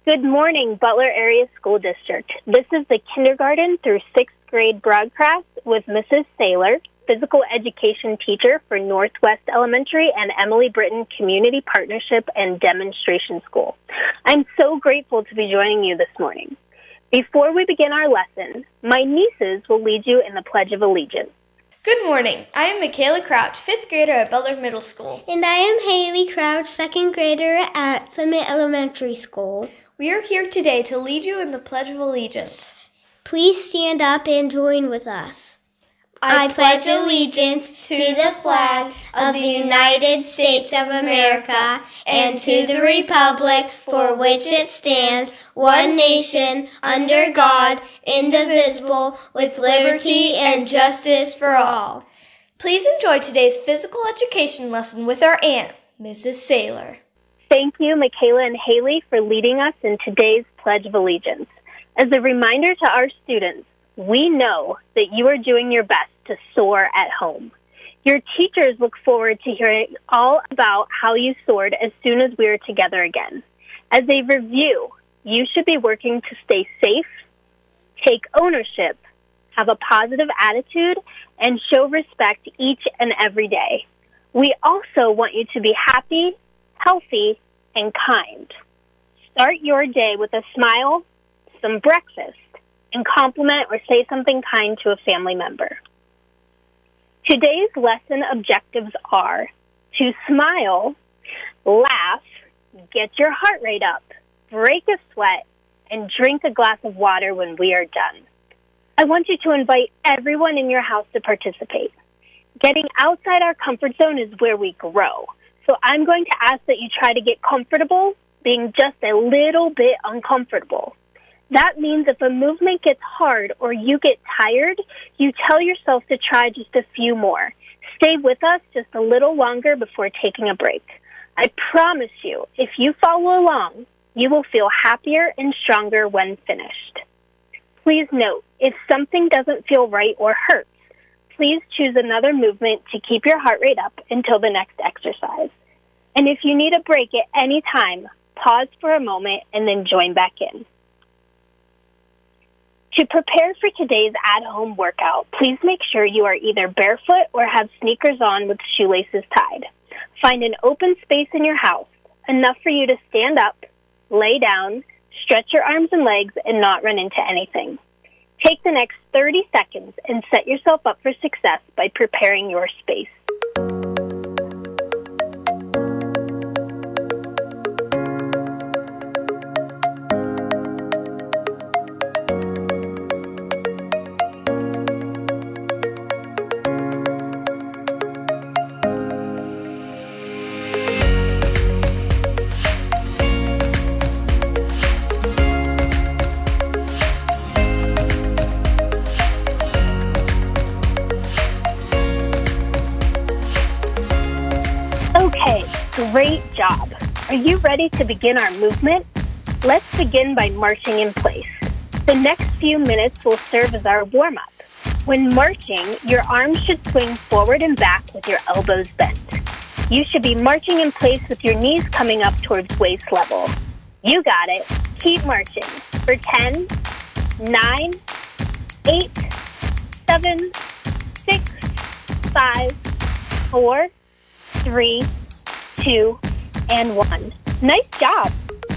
Good morning, Butler Area School District. This is the kindergarten through 6th grade broadcast with Mrs. Saylor, physical education teacher for Northwest Elementary and Emily Britton Community Partnership and Demonstration School. I'm so grateful to be joining you this morning. Before we begin our lesson, my nieces will lead you in the Pledge of Allegiance. Good morning. I am Michaela Crouch, 5th grader at Butler Middle School. And I am Haley Crouch, 2nd grader at Summit Elementary School. We are here today to lead you in the Pledge of Allegiance. Please stand up and join with us. I pledge allegiance to the flag of the United States of America and to the republic for which it stands, one nation, under God, indivisible, with liberty and justice for all. Please enjoy today's physical education lesson with our aunt, Mrs. Saylor. Thank you, Michaela and Haley, for leading us in today's Pledge of Allegiance. As a reminder to our students, we know that you are doing your best to soar at home. Your teachers look forward to hearing all about how you soared as soon as we are together again. As a review, you should be working to stay safe, take ownership, have a positive attitude, and show respect each and every day. We also want you to be happy, healthy, and kind. Start your day with a smile, some breakfast, and compliment or say something kind to a family member. Today's lesson objectives are to smile, laugh, get your heart rate up, break a sweat, and drink a glass of water when we are done. I want you to invite everyone in your house to participate. Getting outside our comfort zone is where we grow. So I'm going to ask that you try to get comfortable, being just a little bit uncomfortable. That means if a movement gets hard or you get tired, you tell yourself to try just a few more. Stay with us just a little longer before taking a break. I promise you, if you follow along, you will feel happier and stronger when finished. Please note, if something doesn't feel right or hurts, please choose another movement to keep your heart rate up until the next exercise. And if you need a break at any time, pause for a moment and then join back in. To prepare for today's at-home workout, please make sure you are either barefoot or have sneakers on with shoelaces tied. Find an open space in your house, enough for you to stand up, lay down, stretch your arms and legs, and not run into anything. Take the next 30 seconds and set yourself up for success by preparing your space. Okay, great job. Are you ready to begin our movement? Let's begin by marching in place. The next few minutes will serve as our warm-up. When marching, your arms should swing forward and back with your elbows bent. You should be marching in place with your knees coming up towards waist level. You got it. Keep marching for 10, 9, 8, 7, 6, 5, 4, 3, 2, and 1. Nice job.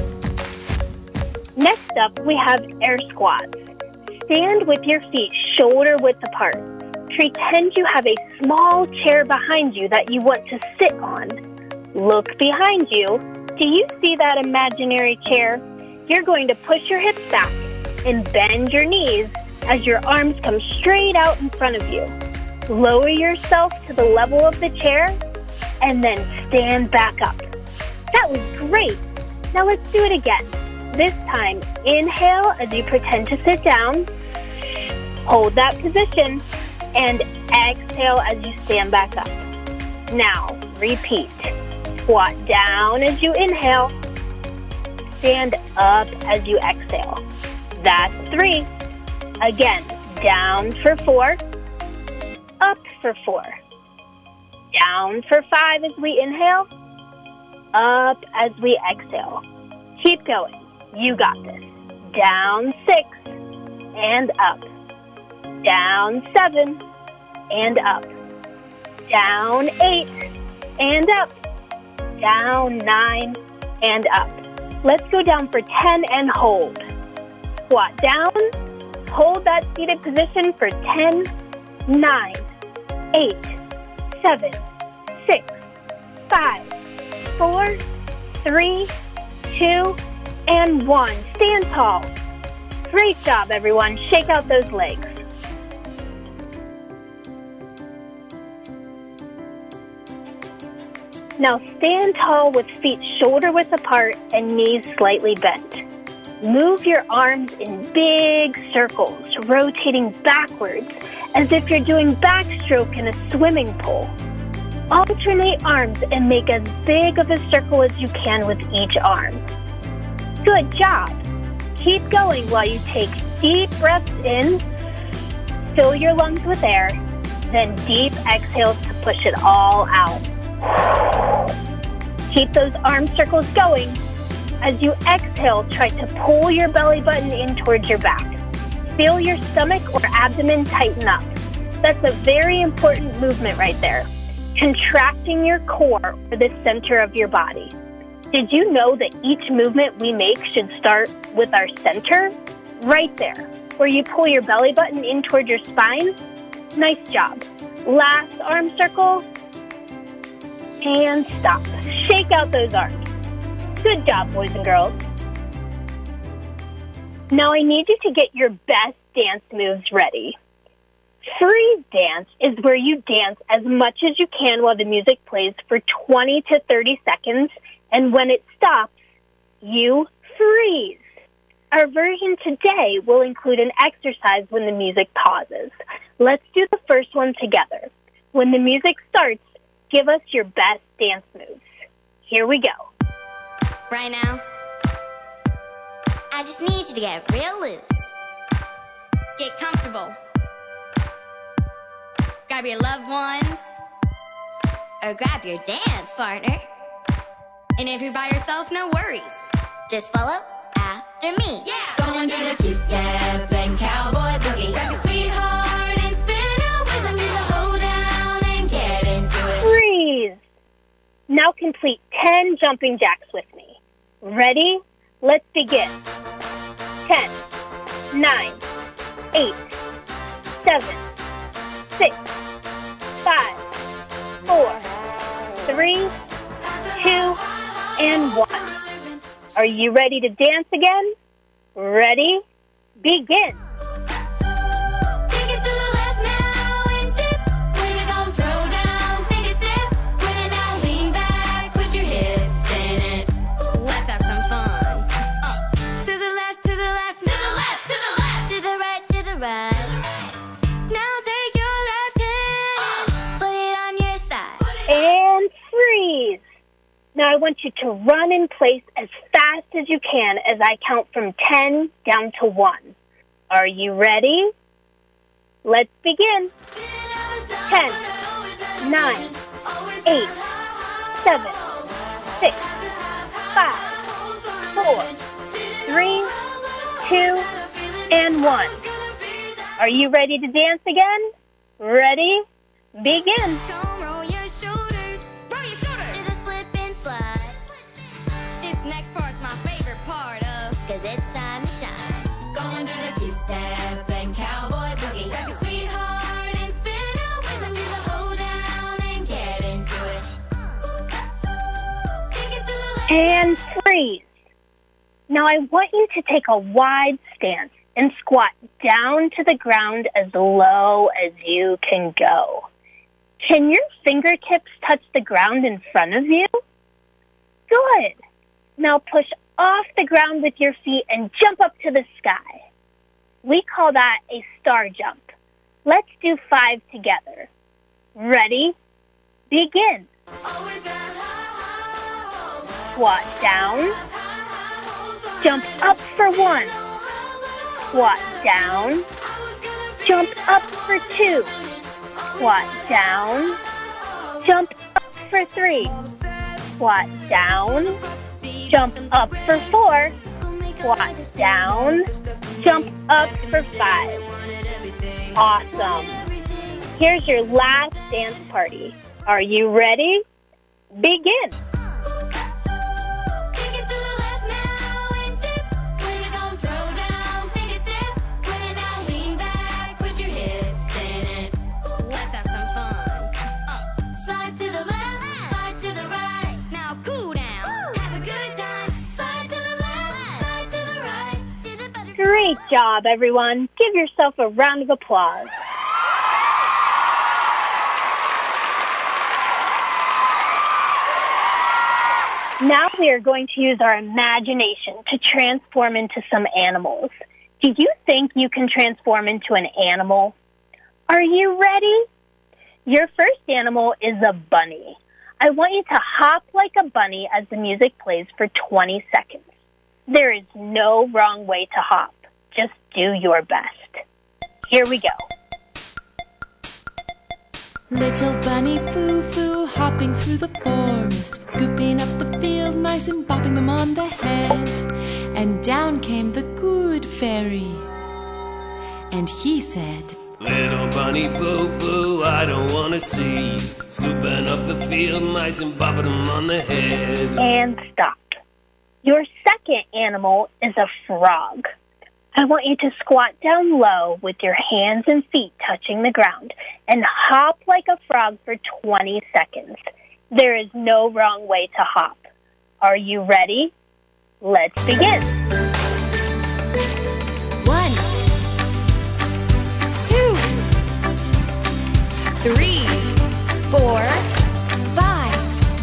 Next up, we have air squats. Stand with your feet shoulder width apart. Pretend you have a small chair behind you that you want to sit on. Look behind you. Do you see that imaginary chair? You're going to push your hips back and bend your knees as your arms come straight out in front of you. Lower yourself to the level of the chair and then stand back up. That was great. Now let's do it again. This time, inhale as you pretend to sit down. Hold that position and exhale as you stand back up. Now, repeat. Squat down as you inhale. Stand up as you exhale. That's 3. Again, down for 4. Up for 4. Down for 5 as we inhale. Up as we exhale. Keep going. You got this. Down 6 and up. Down 7 and up. Down 8 and up. Down 9 and up. Let's go down for 10 and hold. Squat down. Hold that seated position for 10, 9, 8, 7, 6, 5, 4, 3, 2, and 1. Stand tall. Great job, everyone. Shake out those legs. Now stand tall with feet shoulder-width apart and knees slightly bent. Move your arms in big circles, rotating backwards as if you're doing backstroke in a swimming pool. Alternate arms and make as big of a circle as you can with each arm. Good job. Keep going while you take deep breaths in, fill your lungs with air, then deep exhales to push it all out. Keep those arm circles going. As you exhale, try to pull your belly button in towards your back. Feel your stomach or abdomen tighten up. That's a very important movement right there. Contracting your core or the center of your body. Did you know that each movement we make should start with our center? Right there, where you pull your belly button in toward your spine. Nice job. Last arm circle. And stop. Shake out those arms. Good job, boys and girls. Now I need you to get your best dance moves ready. Freeze dance is where you dance as much as you can while the music plays for 20 to 30 seconds, and when it stops, you freeze. Our version today will include an exercise when the music pauses. Let's do the first one together. When the music starts, give us your best dance moves. Here we go. Right now, I just need you to get real loose. Get comfortable. Grab your loved ones, or grab your dance partner. And if you're by yourself, no worries. Just follow after me. Yeah! Going to the two-step and cowboy boogie. Grab your sweetheart and spin out with them. Do the hold down and get into it. Freeze! Now complete 10 jumping jacks with me. Ready? Let's begin. 10, 9, 8, 7, 6, 5, 4, 3, 2, and 1. Are you ready to dance again? Ready? Begin. Now I want you to run in place as fast as you can as I count from 10 down to 1. Are you ready? Let's begin. 10, 9, 8, 7, 6, 5, 4, 3, 2, and 1. Are you ready to dance again? Ready? Begin. Cause it's time to shine. Going to the two-step and cowboy boogie. Grab your sweetheart and spin out with them. Do the hold down and get into it. Take it to the left. And freeze. Now I want you to take a wide stance and squat down to the ground as low as you can go. Can your fingertips touch the ground in front of you? Good. Now push off the ground with your feet and jump up to the sky. We call that a star jump. Let's do 5 together. Ready? Begin. Squat down. Jump up for 1. Squat down. Jump up for 2. Squat down. Jump up for 3. Squat down. Jump up for 4. squat down, jump up for 5. Awesome. Here's your last dance party. Are you ready? Begin. Great job, everyone. Give yourself a round of applause. Now we are going to use our imagination to transform into some animals. Do you think you can transform into an animal? Are you ready? Your first animal is a bunny. I want you to hop like a bunny as the music plays for 20 seconds. There is no wrong way to hop. Just do your best. Here we go. Little bunny foo-foo hopping through the forest, scooping up the field mice and bopping them on the head. And down came the good fairy. And he said, Little bunny foo-foo, I don't want to see, scooping up the field mice and bopping them on the head. And stop. Your second animal is a frog. I want you to squat down low with your hands and feet touching the ground and hop like a frog for 20 seconds. There is no wrong way to hop. Are you ready? Let's begin. 1, 2, 3, 4, 5.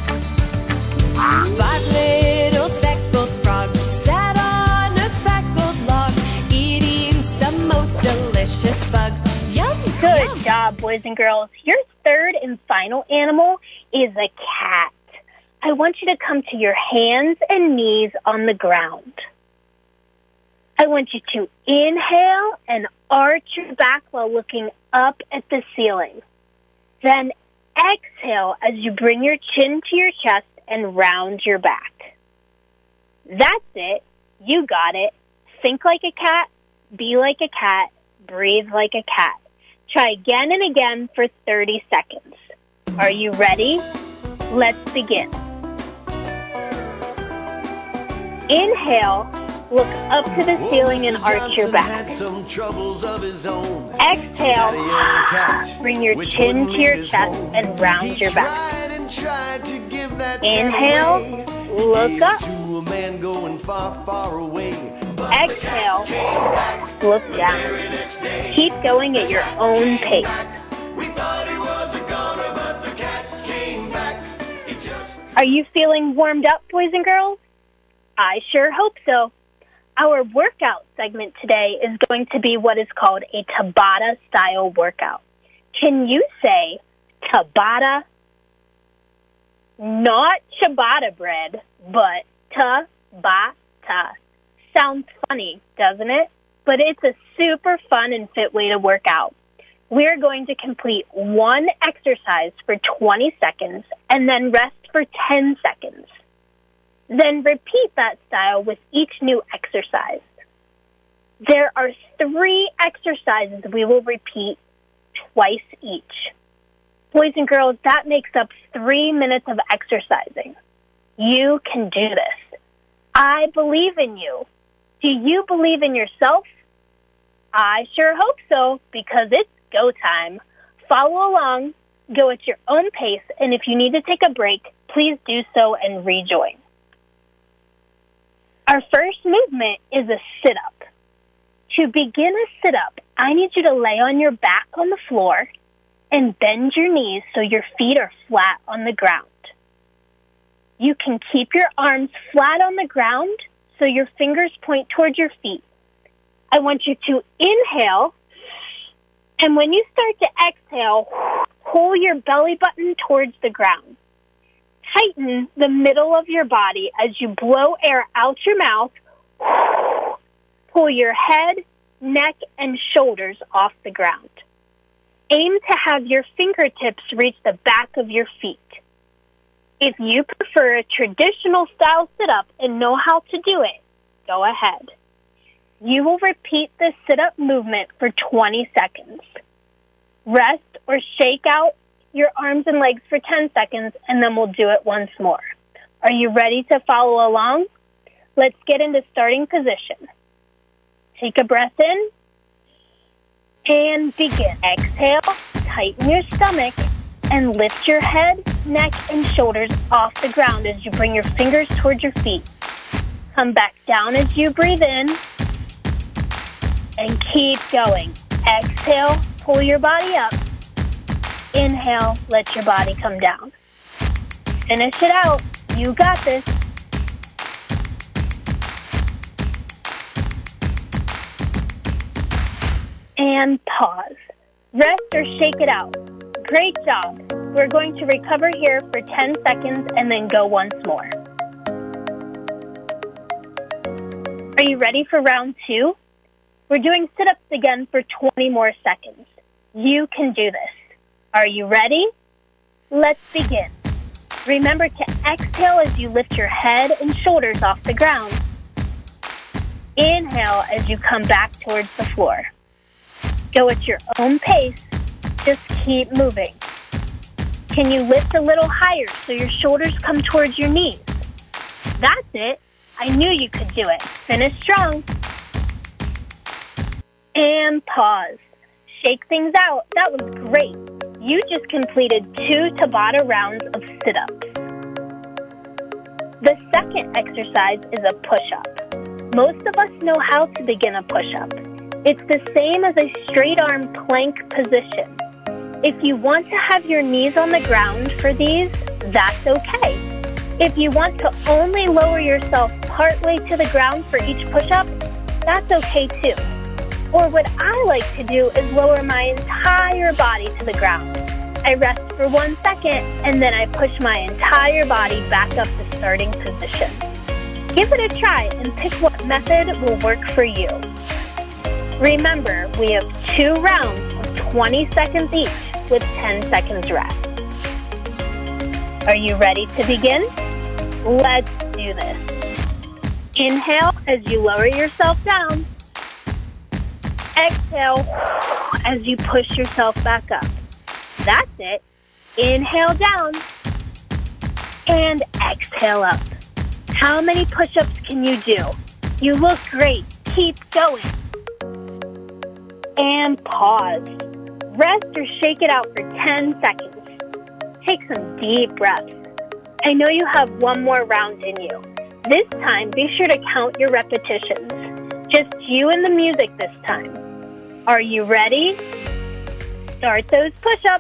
5 little speckled frogs sat on a speckled log, eating some most delicious bugs. Yum! Good yum. job, boys and girls. Your third and final animal is a cat. I want you to come to your hands and knees on the ground. I want you to inhale and arch your back while looking up at the ceiling. Then exhale as you bring your chin to your chest and round your back. That's it. You got it. Think like a cat, be like a cat, breathe like a cat. Try again and again for 30 seconds. Are you ready? Let's begin. Inhale, look up to the ceiling and arch your back. Exhale, bring your chin to your chest and round your back. Inhale, look up. Exhale, look down. Keep going at your own pace. Are you feeling warmed up, boys and girls? I sure hope so. Our workout segment today is going to be what is called a Tabata-style workout. Can you say Tabata? Not ciabatta bread, but Tabata. Sounds funny, doesn't it? But it's a super fun and fit way to work out. We're going to complete one exercise for 20 seconds and then rest for 10 seconds. Then repeat that style with each new exercise. There are 3 exercises we will repeat twice each. Boys and girls, that makes up 3 minutes of exercising. You can do this. I believe in you. Do you believe in yourself? I sure hope so, because it's go time. Follow along, go at your own pace, and if you need to take a break, please do so and rejoin. Our first movement is a sit-up. To begin a sit-up, I need you to lay on your back on the floor and bend your knees so your feet are flat on the ground. You can keep your arms flat on the ground so your fingers point towards your feet. I want you to inhale, and when you start to exhale, pull your belly button towards the ground. Tighten the middle of your body as you blow air out your mouth. Pull your head, neck, and shoulders off the ground. Aim to have your fingertips reach the back of your feet. If you prefer a traditional style sit-up and know how to do it, go ahead. You will repeat the sit-up movement for 20 seconds. Rest or shake out your arms and legs for 10 seconds, and then we'll do it once more. Are you ready to follow along? Let's get into starting position. Take a breath in and begin. Exhale, tighten your stomach, and lift your head, neck, and shoulders off the ground as you bring your fingers towards your feet. Come back down as you breathe in, and keep going. Exhale, pull your body up. Inhale, let your body come down. Finish it out. You got this. And pause. Rest or shake it out. Great job. We're going to recover here for 10 seconds and then go once more. Are you ready for round 2? We're doing sit-ups again for 20 more seconds. You can do this. Are you ready? Let's begin. Remember to exhale as you lift your head and shoulders off the ground. Inhale as you come back towards the floor. Go at your own pace. Just keep moving. Can you lift a little higher so your shoulders come towards your knees? That's it. I knew you could do it. Finish strong. And pause. Shake things out. That was great. You just completed 2 Tabata rounds of sit-ups. The second exercise is a push-up. Most of us know how to begin a push-up. It's the same as a straight arm plank position. If you want to have your knees on the ground for these, that's okay. If you want to only lower yourself partway to the ground for each push-up, that's okay too. Or what I like to do is lower my entire body to the ground. I rest for 1 second, and then I push my entire body back up to starting position. Give it a try and pick what method will work for you. Remember, we have 2 rounds of 20 seconds each with 10 seconds rest. Are you ready to begin? Let's do this. Inhale as you lower yourself down. Exhale as you push yourself back up. That's it. Inhale down and exhale up. How many push-ups can you do? You look great. Keep going. And pause. Rest or shake it out for 10 seconds. Take some deep breaths. I know you have 1 more round in you. This time, be sure to count your repetitions. Just you and the music this time. Are you ready? Start those push-ups.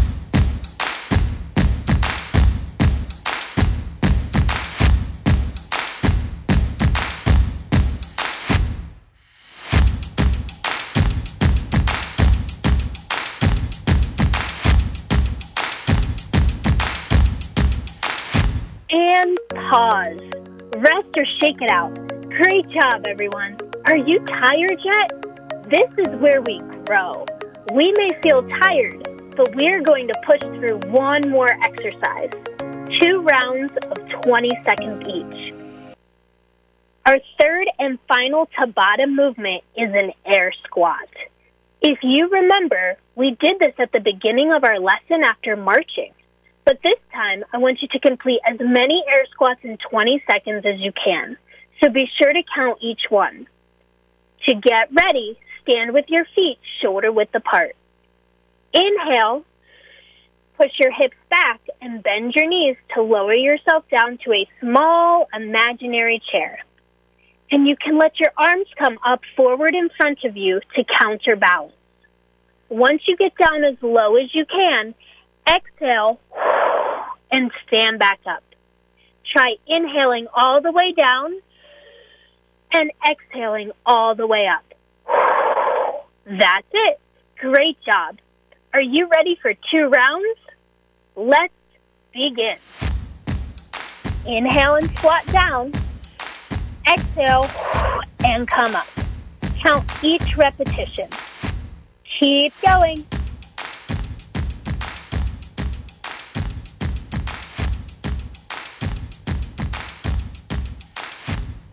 And pause. Rest or shake it out. Great job, everyone. Are you tired yet? This is where we grow. We may feel tired, but we're going to push through 1 more exercise. 2 rounds of 20 seconds each. Our third and final Tabata movement is an air squat. If you remember, we did this at the beginning of our lesson after marching. But this time, I want you to complete as many air squats in 20 seconds as you can. So be sure to count each one. To get ready, stand with your feet shoulder width apart. Inhale, push your hips back and bend your knees to lower yourself down to a small imaginary chair. And you can let your arms come up forward in front of you to counterbalance. Once you get down as low as you can, exhale and stand back up. Try inhaling all the way down and exhaling all the way up. That's it. Great job. Are you ready for 2 rounds? Let's begin. Inhale and squat down. Exhale and come up. Count each repetition. Keep going.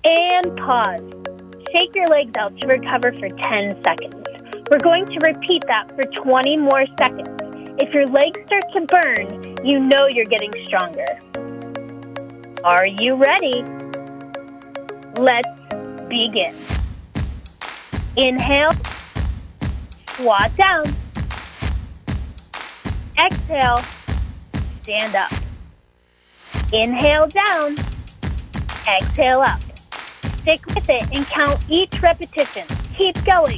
And pause. Shake your legs out to recover for 10 seconds. We're going to repeat that for 20 more seconds. If your legs start to burn, you know you're getting stronger. Are you ready? Let's begin. Inhale, squat down. Exhale, stand up. Inhale down, exhale up. Stick with it and count each repetition. Keep going.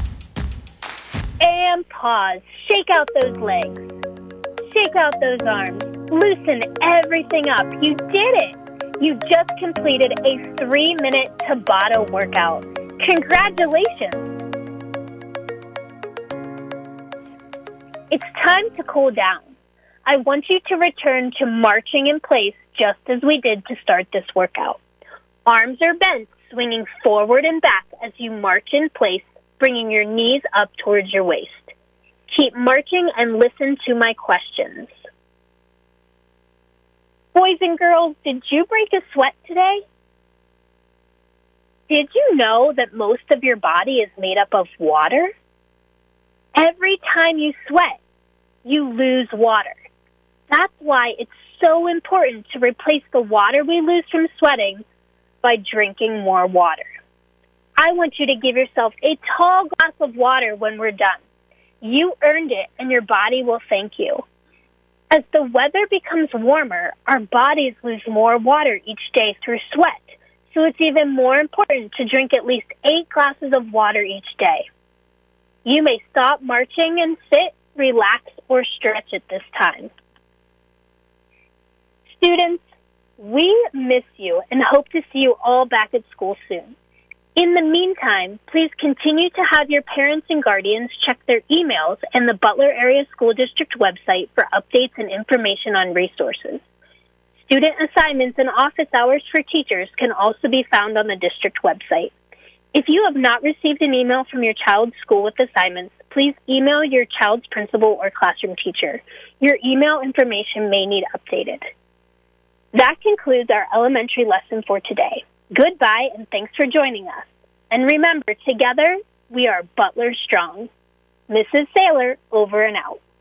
And pause. Shake out those legs. Shake out those arms. Loosen everything up. You did it. You just completed a 3-minute Tabata workout. Congratulations. It's time to cool down. I want you to return to marching in place just as we did to start this workout. Arms are bent, swinging forward and back as you march in place, bringing your knees up towards your waist. Keep marching and listen to my questions. Boys and girls, did you break a sweat today? Did you know that most of your body is made up of water? Every time you sweat, you lose water. That's why it's so important to replace the water we lose from sweating by drinking more water. I want you to give yourself a tall glass of water when we're done. You earned it, and your body will thank you. As the weather becomes warmer, our bodies lose more water each day through sweat, so it's even more important to drink at least 8 glasses of water each day. You may stop marching and sit, relax, or stretch at this time. Students, we miss you and hope to see you all back at school soon. In the meantime, please continue to have your parents and guardians check their emails and the Butler Area School District website for updates and information on resources. Student assignments and office hours for teachers can also be found on the district website. If you have not received an email from your child's school with assignments, please email your child's principal or classroom teacher. Your email information may need updated. That concludes our elementary lesson for today. Goodbye, and thanks for joining us. And remember, together, we are Butler Strong. Mrs. Saylor, over and out.